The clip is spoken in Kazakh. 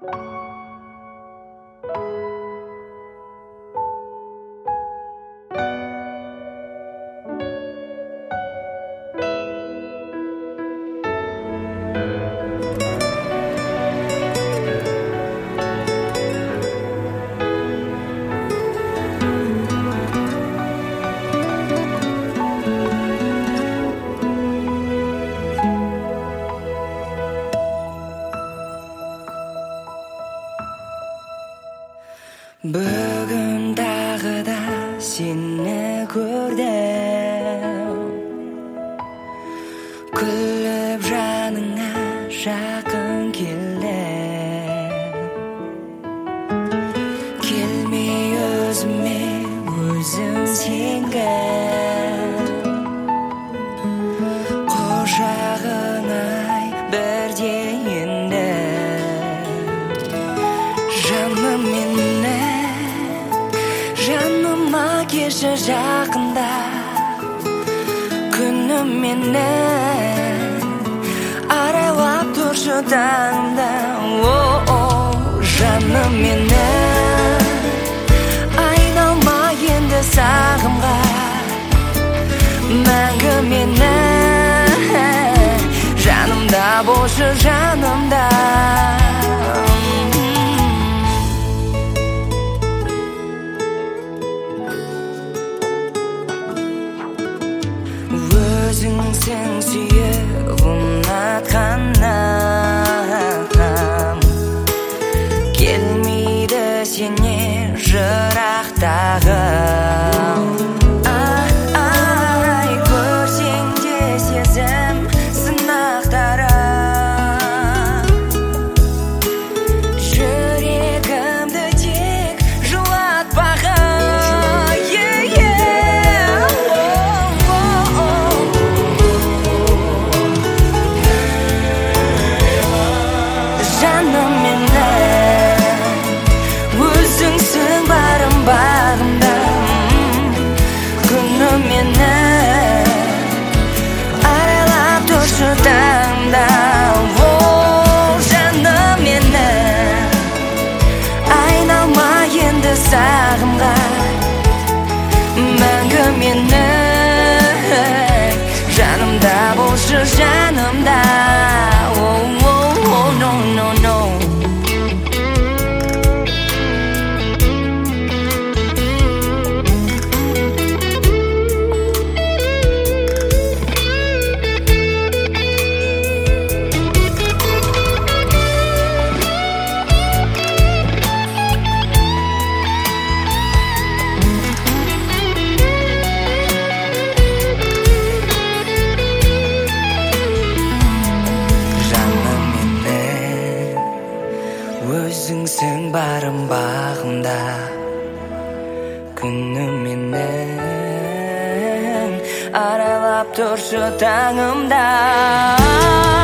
Бүгін тағы да сені көрдім, күліп жаныңа жақын келмей өзіме өзім сенгім, құшағыңа бірде енді жаным мені жаныма келші жақында, күнім мені аралап тұршы таңда. Жаным мені айналма енді сағымға, мәңгі мені жанымда болшы жанымда. Өзіңсің сүйіп ұнатқаным, келмейді сенен жырақтағым. Ай, көрсең де сезім сынақтарым, жүрегімді тек жылатпағын. Жаным мені өзіңсің барым бағымда, күнім мені аралап тұршы таңда. Жаным мені айналма енді сағымға, мәңгі мені жанымда болшы жанымда. Өзіңсің барым бағымда, күнім менің аралап тұршы таңымда.